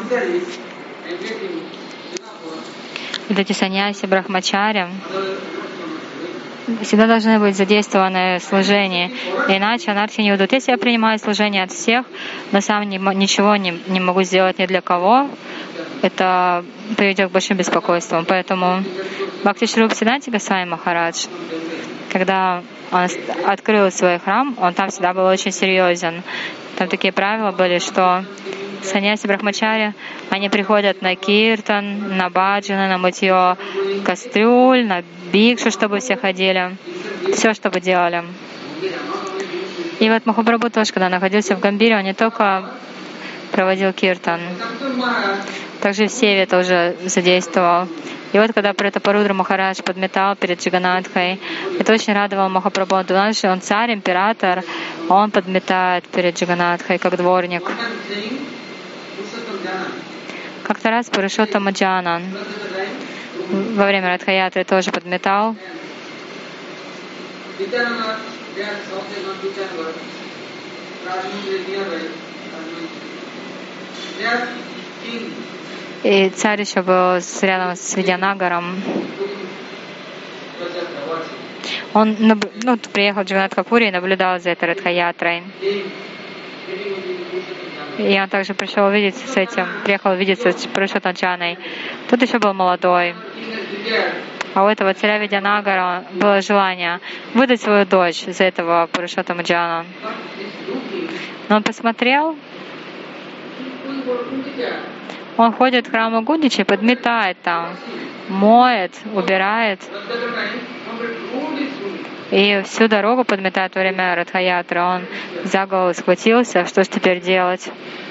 Вот эти саньяси, брахмачари всегда должны быть задействованы в служении. Иначе анархии не уйдут. Если я принимаю служение от всех, но сам не, ничего не, не могу сделать ни для кого, это приведет к большим беспокойствам. Поэтому Бхакти Шрупа Сиддханта Госвами Махарадж, когда он открыл свой храм, он там всегда был очень серьезен. Там такие правила были, что саньяси брахмачари, они приходят на киртан, на баджаны, на мытье кастрюль, на бикшу, чтобы все ходили, все, чтобы делали. И вот Махапрабху тоже, когда находился в Гамбире, он не только проводил киртан, также в Севе тоже задействовал. И вот когда Пратапарудра Махарадж подметал перед Джаганатхой, это очень радовало Махапрабху. Он царь, император, он подметает перед Джаганатхой, как дворник. Как-то раз Пурушоттама Джанан во время Радхаятры тоже подметал. И царь еще был рядом с Видьянагаром. Он наб- ну, приехал в Джаганнатха Пури и наблюдал за этой Радха-ятрой. И он также пришел увидеться с этим, приехал увидеться с Пурушоттам-джаной. Тут еще был молодой. А у этого царя Видьянагара было желание выдать свою дочь за этого Пурушоттама-джану. Но он посмотрел, он ходит в храм Гундичи, подметает там, моет, убирает. И всю дорогу подметает во время Радха-ятры. Он за голову схватился, что ж теперь делать?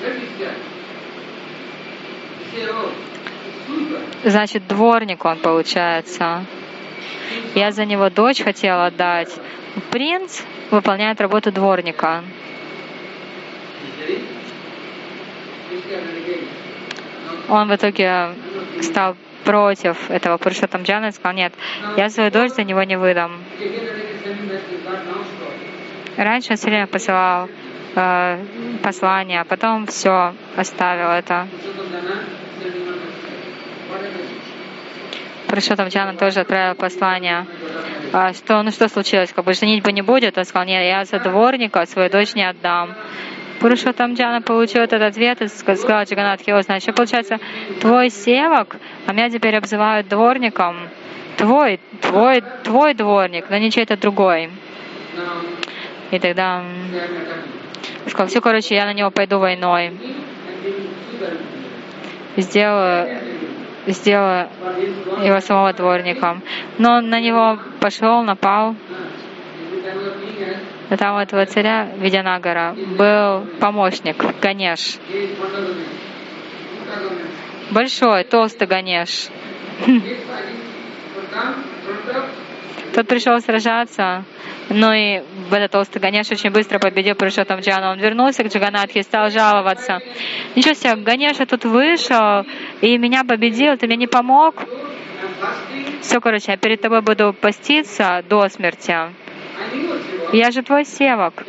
Значит, дворник он получается. Я за него дочь хотела отдать. Принц выполняет работу дворника. Он в итоге стал против этого Пурушоттам-джана и сказал: нет, я свою дочь за него не выдам. Раньше он все время посылал э, послания, а потом все оставил это. Пурушоттам-джана тоже отправил послание, э, что ну что случилось, как бы женитьбы не будет. Он сказал: нет, я за дворника свою дочь не отдам. Пурушоттам-джана получил этот ответ и сказал Джаганнатхе: значит, получается, твой севак, а меня теперь обзывают дворником. Твой, твой, твой дворник, но не чей-то другой. И тогда он сказал: все, короче, я на него пойду войной. Сделаю, сделаю его самого дворником. Но он на него пошел, напал. И там у этого царя Видьянагара был помощник Ганеш. Большой, толстый Ганеш. Тот пришел сражаться, но и этот толстый Ганеш очень быстро победил Пурушоттам-джану. Он вернулся к Джаганнатхе и стал жаловаться: ничего себе, Ганеша тут вышел и меня победил, ты мне не помог? Все, короче, я перед тобой буду поститься до смерти. Я же твой севак.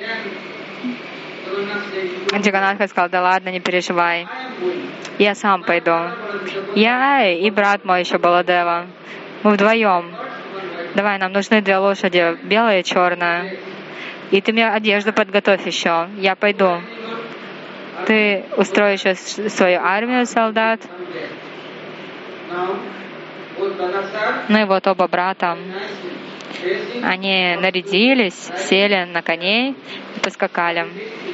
Джаганнатха сказал: да ладно, не переживай. Я сам пойду. Я и брат мой еще Баладева. Мы вдвоем. Давай, нам нужны две лошади, белая и черная. И ты мне одежду подготовь еще. Я пойду. Ты устрой еще свою армию солдат. Ну и вот оба брата. Они нарядились, сели на коней и поскакали.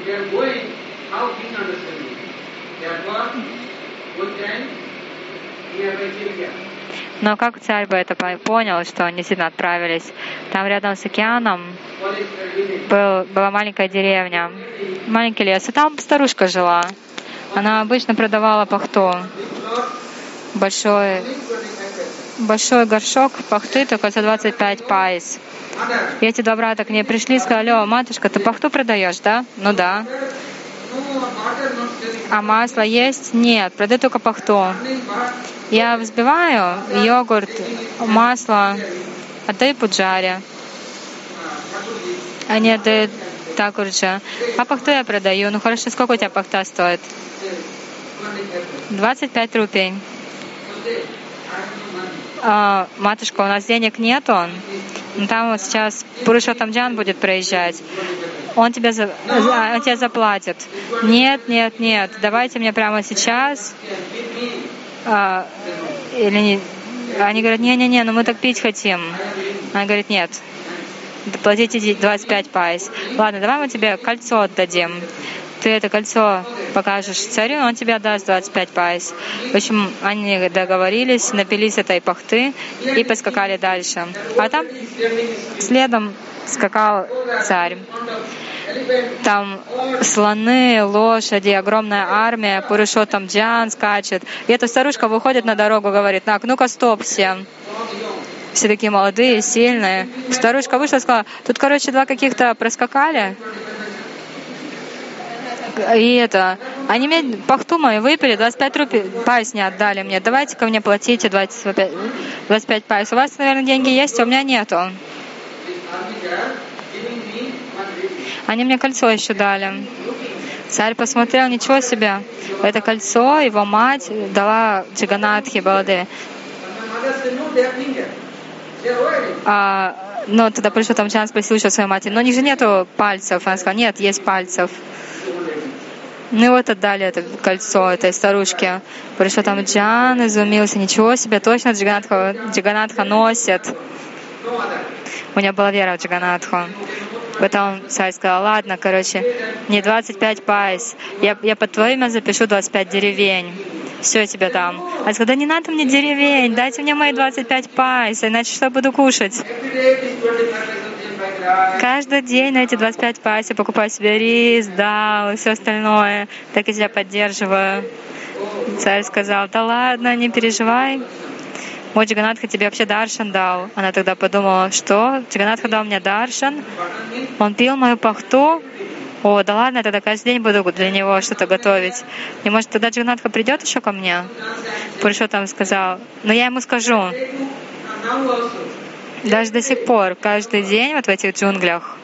Но как царь бы это понял, что они действительно отправились? Там рядом с океаном был, была маленькая деревня, маленький лес, и там старушка жила. Она обычно продавала пахту. Большой, большой горшок пахты только за двадцать пять пайс. И эти два брата к ней пришли и сказали: алло, матушка, ты пахту продаешь, да? Ну да. А масло есть? Нет, продаю только пахту. Я взбиваю йогурт, масло, отдаю пуджаре. Они отдают такурджа. А пахту я продаю. Ну хорошо, сколько у тебя пахта стоит? двадцать пять рупий. А, матушка, у нас денег нету. Но там вот сейчас Пурушоттам-джан будет проезжать. Он тебе, за... он тебе заплатит. Нет, нет, нет. Давайте мне прямо сейчас. А, или не... Они говорят: не-не-не, ну мы так пить хотим. Она говорит: нет, платите двадцать пять пайс. Ладно, давай мы тебе кольцо отдадим. Ты это кольцо покажешь царю, он тебе отдаст двадцать пять пайс. В общем, они договорились, напились этой пахты и поскакали дальше. А там следом скакал царь. Там слоны, лошади, огромная армия, Пурушоттам-джан скачет. И эта старушка выходит на дорогу, говорит: так, ну-ка, стоп все. Все такие молодые, сильные. Старушка вышла и сказала: тут, короче, два каких-то проскакали. И это, они мне пахту мою выпили, двадцать пять рупий пайс не отдали мне. Давайте-ка мне платите двадцать пять пайс. У вас, наверное, деньги есть, а у меня нету. Они мне кольцо еще дали. Царь посмотрел: ничего себе, это кольцо его мать дала Джаганнатхе Баладеве. А, но тогда Пурушоттам-чан спросил еще свою матери, но у них же нету пальцев. Она сказала, нет, есть пальцев. Ну и вот отдали это кольцо этой старушке. Пурушоттам-чан изумился, ничего себе, точно Джаганатха, Джаганатха носит. У него была вера в Джаганатху. Потом царь сказал, ладно, короче, мне двадцать пять пайс, я, я под твое имя запишу двадцать пять деревень. Все, я тебе дам. А сказал, да не надо мне деревень, дайте мне мои двадцать пять пайс, иначе что буду кушать? Каждый день на эти двадцать пять пайс я покупаю себе рис, дал и все остальное. Так и себя поддерживаю. Царь сказал, да ладно, не переживай. Мой Джаганатха тебе вообще даршан дал. Она тогда подумала, что Джаганатха дал мне даршан, он пил мою пахту. О, да ладно, я тогда каждый день буду для него что-то готовить. И может тогда Джаганатха придет еще ко мне? Пурушоттам сказал, но я ему скажу. Даже до сих пор, каждый день вот в этих джунглях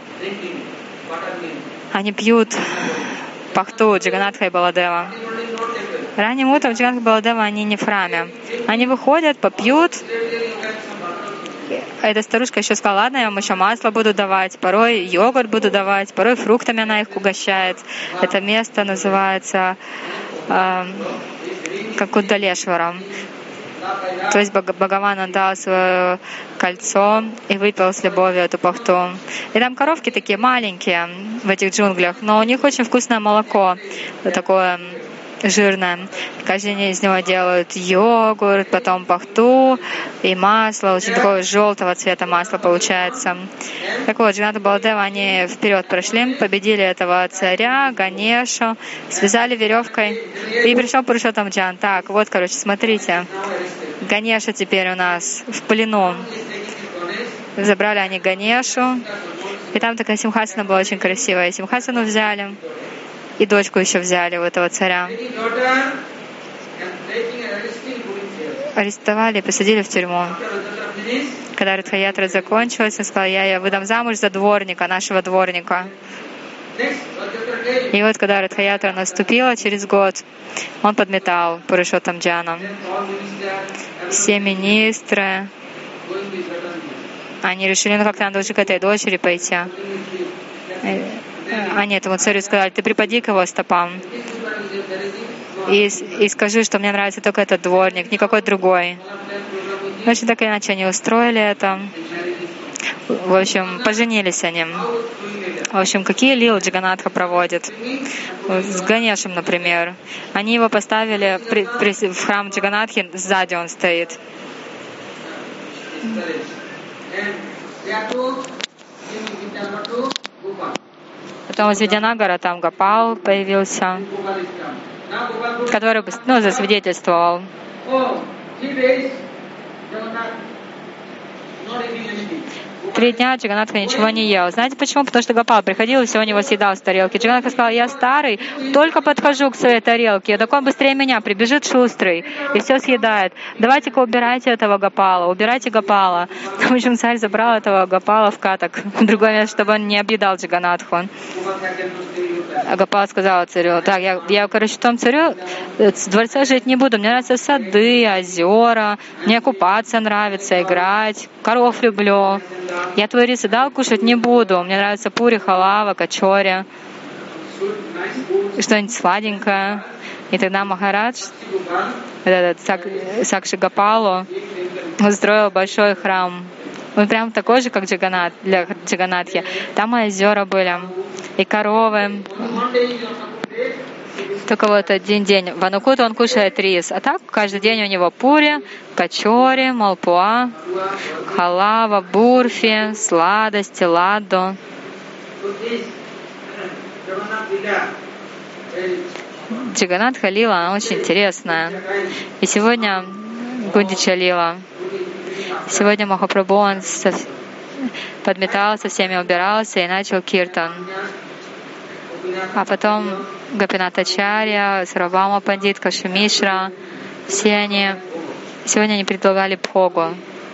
они пьют пахту Джаганатха и Баладева. Ранним утром Джаганатха и Баладева, они не в храме. Они выходят, попьют. Эта старушка еще сказала, ладно, я вам еще масло буду давать, порой йогурт буду давать, порой фруктами она их угощает. Это место называется э, как Удалешварам. То есть Бхагаван отдал свое кольцо и выпил с любовью эту пахту. И там коровки такие маленькие в этих джунглях, но у них очень вкусное молоко, такое жирное. Каждый день из него делают йогурт, потом пахту и масло, очень такого желтого цвета масло получается. Так вот, Джаганатха и Баладева, они вперед прошли, победили этого царя, Ганешу, связали веревкой, и пришел Пурушоттам-чан. Так, вот, короче, смотрите, Ганеша теперь у нас в плену. Забрали они Ганешу, и там такая симхасана была очень красивая. Симхасану взяли, и дочку еще взяли у этого царя. Арестовали и посадили в тюрьму. Когда Радха-ятра закончилась, он сказал, я ее выдам замуж за дворника, нашего дворника. И вот когда Радха-ятра наступила через год, он подметал Пурушоттам-чана. Все министры, они решили, ну как-то надо уже к этой дочери пойти. Они этому царю сказали, ты припади к его стопам и, и скажи, что мне нравится только этот дворник, никакой другой. В общем, так или иначе они устроили это. В общем, поженились они. В общем, какие лилы Джаганатха проводит? С Ганешем, например. Они его поставили при, при, в храм Джаганатхи, сзади он стоит. Потом из Видянагара там Гопал появился, который ну, засвидетельствовал. Три дня Джаганатха ничего не ел. Знаете почему? Потому что Гопал приходил и все у него съедал с тарелки. Джаганатха сказал, я старый, только подхожу к своей тарелке, так он быстрее меня прибежит шустрый и все съедает. Давайте-ка убирайте этого Гопала, убирайте Гопала. В общем, царь забрал этого Гопала в каток, в другое место, чтобы он не объедал Джаганатху. А Гопал сказал царю, так, я, я, короче, в том царю в дворце жить не буду, мне нравятся сады, озера, мне купаться нравится, играть, коров люблю. Я твой рис и дал кушать не буду. Мне нравится пури, халава, качори, что-нибудь сладенькое. И тогда Махарадж, этот Сак, Сакши Гопалу, устроил большой храм. Он прям такой же, как Джаганат, для Джаганатхи. Там и озера были, и коровы. Только вот один день в Анукуту он кушает рис, а так каждый день у него пури, качори, малпуа, халава, бурфи, сладости, ладду. Джаганатха лила, она очень интересная. И сегодня Гундича лила. Сегодня Махапрабху, он со... подметал, со всеми убирался и начал киртан. А потом Гопинатачарья, Сарвабхаума Пандит, Каши Мишра, все они, сегодня они предлагали бхогу.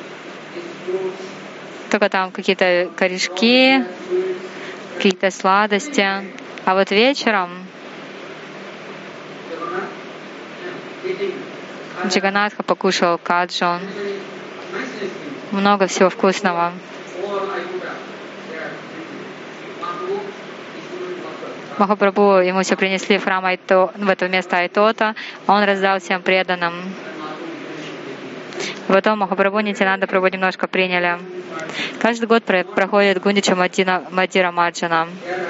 Только там какие-то корешки, какие-то сладости. А вот вечером Джаганатха покушал каджу. много всего вкусного. Махапрабху, ему все принесли в храм Айто, в это место Айтота, а он раздал всем преданным. Потом Махапрабху Нитянанда Прабху немножко приняли. Каждый год проходит Гундича Мадира Марджана.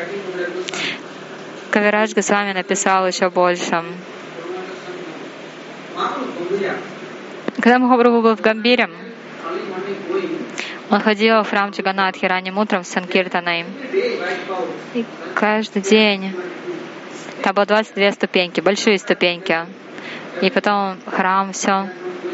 Кавирадж Госвами написал еще больше. Когда Махапрабху был в Гамбире, он ходил в храм Джаганнатхи ранним утром с Санкиртаной. И каждый день там было двадцать две ступеньки, большие ступеньки. И потом храм, все.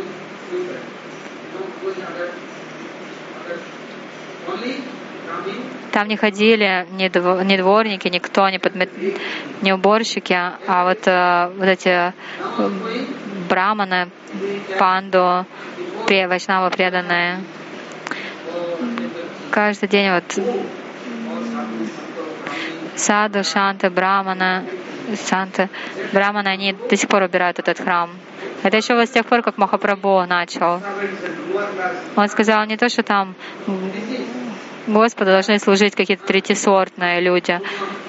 Там не ходили ни, дво, ни дворники, никто, ни, подмет, ни уборщики, а вот, э, вот эти браманы, панду, вайшнавы преданные. Каждый день вот саду, шанты, браманы, санты, браманы, они до сих пор убирают этот храм. Это еще вот с тех пор, как Махапрабху начал. Он сказал не то, что там Господу должны служить какие-то третьесортные люди.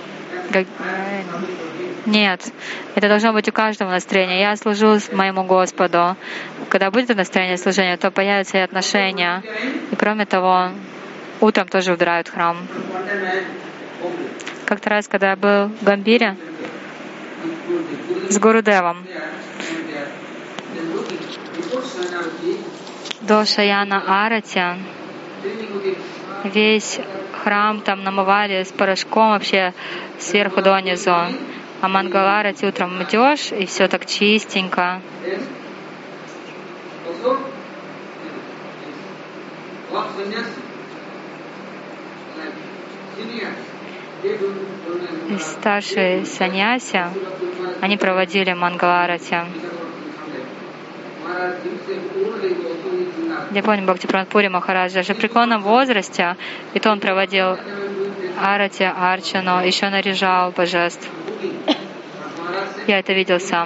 Нет, это должно быть у каждого настроения. Я служу моему Господу. Когда будет настроение служения, то появятся и отношения. И кроме того, утром тоже убирают храм. Как-то раз, когда я был в Гамбире с Гурудевом, до Шаяна Арати весь храм там намывали с порошком вообще сверху донизу. А Мангаларати утром идешь, и все так чистенько. И старшие саньяси, они проводили Мангаларати. Я помню, Бхактипрад Пури Махарадж даже в преклонном возрасте, и то он проводил арати, арчану, еще наряжал божеств. Я это видел сам.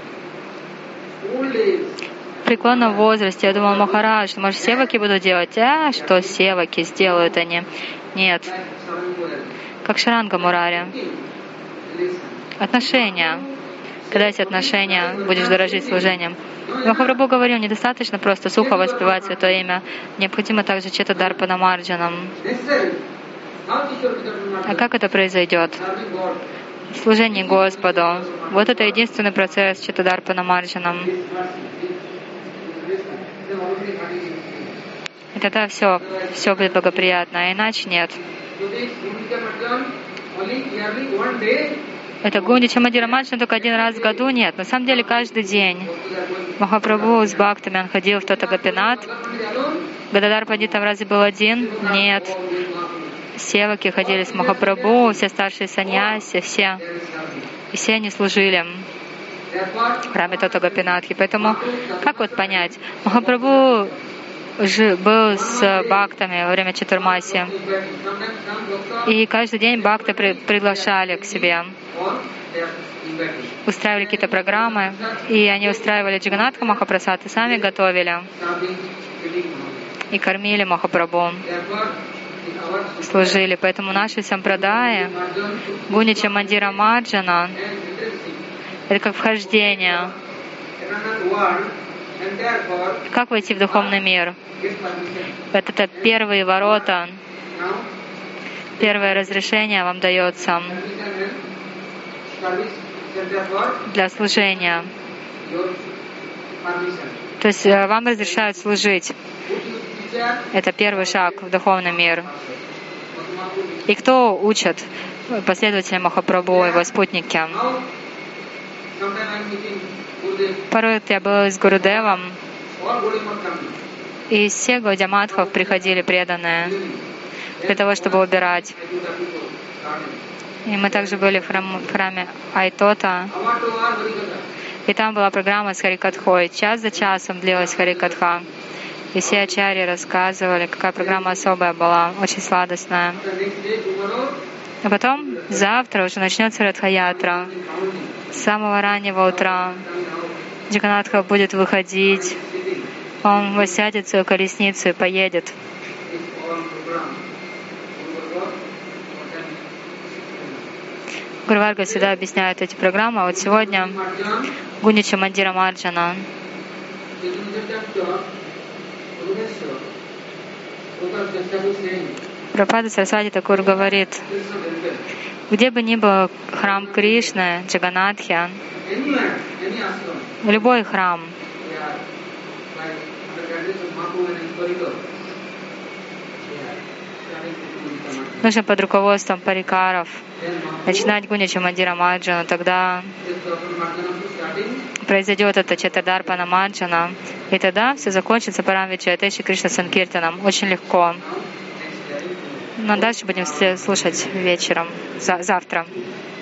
В преклонном возрасте я думал, Махарадж, может, севаки будут делать? А что севаки сделают они? Нет. Как Шаранга Мурари. Отношения. Когда эти отношения, будешь дорожить служением. Махапрабху говорил, недостаточно просто сухо воспевать Святое Имя. Необходимо также чета дарпана марджанам. А как это произойдет? Служение Господу. Вот это единственный процесс чета дарпана марджанам. И тогда все, все будет благоприятно, а иначе нет. Это Гундича Мадира Марджана только один раз в году? Нет. На самом деле каждый день. Махапрабху с бхактами, он ходил в тот Агапинат. Гададар Пандит там разве был один? Нет. Севаки ходили с Махапрабху, все старшие саньяси, все. И все они служили в храме Тота Гопинатхи. Поэтому как вот понять? Махапрабху был с бхактами во время Чатурмаси. И каждый день бхакты при, приглашали к себе. Устраивали какие-то программы. И они устраивали Джаганнатха Махапрасад и сами готовили. И кормили Махапрабху. Служили. Поэтому наши сампрадаи, Гундича Мандира Марджана, это как вхождение. Как войти в духовный мир? Это, это первые ворота. Первое разрешение вам дается для служения. То есть вам разрешают служить. Это первый шаг в духовный мир. И кто учат? Последователи Махапрабху, его спутники. Порой я был с Гурудевом, и из всех Гаудия-матхов приходили преданные для того, чтобы убирать. И мы также были в, храм, в храме Айтота, и там была программа с Харикатхой. Час за часом длилась Харикатха. И все ачарьи рассказывали, какая программа особая была, очень сладостная. А потом завтра уже начнется Радха-ятра. С самого раннего утра Джаганнатха будет выходить Он восядет в свою колесницу и поедет. Гуру Варга всегда объясняет эти программы. А вот сегодня Гунича Мандира Марджана. Прабхупада Сарасвати Такур говорит, где бы ни был храм Кришны, Джаганатхи, любой храм, нужно под руководством парикаров начинать Гунича Мандира Марджану, тогда произойдет это Четадарпана Марджана, и тогда все закончится Парамвичайтеши Кришна Санкиртаном очень легко. Но дальше будем слушать вечером, завтра.